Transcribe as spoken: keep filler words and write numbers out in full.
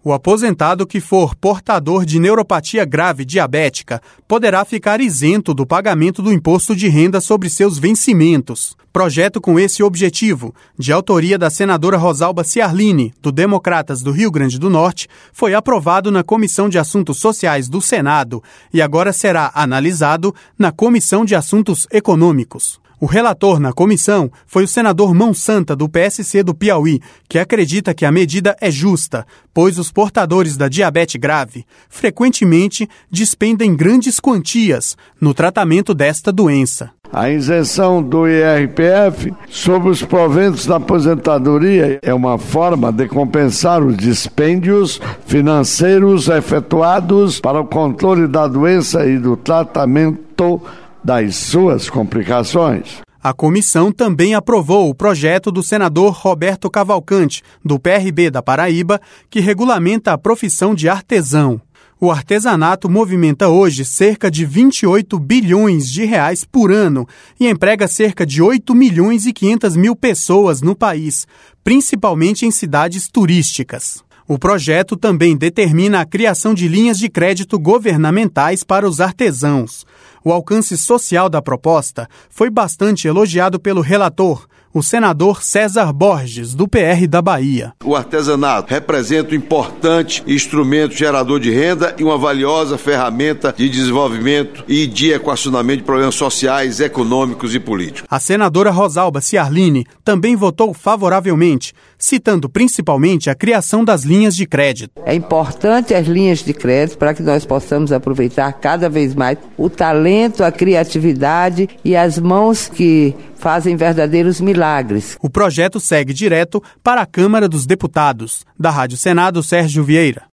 O aposentado que for portador de neuropatia grave diabética poderá ficar isento do pagamento do imposto de renda sobre seus vencimentos. Projeto com esse objetivo, de autoria da senadora Rosalba Ciarline, do Democratas do Rio Grande do Norte, foi aprovado na Comissão de Assuntos Sociais do Senado e agora será analisado na Comissão de Assuntos Econômicos. O relator na comissão foi o senador Mão Santa, do P S C do Piauí, que acredita que a medida é justa, pois os portadores da diabetes grave frequentemente despendem grandes quantias no tratamento desta doença. A isenção do I R P F sobre os proventos da aposentadoria é uma forma de compensar os dispêndios financeiros efetuados para o controle da doença e do tratamento das suas complicações. A comissão também aprovou o projeto do senador Roberto Cavalcante, do P R B da Paraíba, que regulamenta a profissão de artesão. O artesanato movimenta hoje cerca de vinte e oito bilhões de reais por ano e emprega cerca de oito milhões e quinhentas mil pessoas no país, principalmente em cidades turísticas. O projeto também determina a criação de linhas de crédito governamentais para os artesãos. O alcance social da proposta foi bastante elogiado pelo relator, o senador César Borges, do P R da Bahia. O artesanato representa um importante instrumento gerador de renda e uma valiosa ferramenta de desenvolvimento e de equacionamento de problemas sociais, econômicos e políticos. A senadora Rosalba Ciarline também votou favoravelmente, citando principalmente a criação das linhas de crédito. É importante as linhas de crédito para que nós possamos aproveitar cada vez mais o talento, a criatividade e as mãos que fazem verdadeiros milagres. O projeto segue direto para a Câmara dos Deputados. Da Rádio Senado, Sérgio Vieira.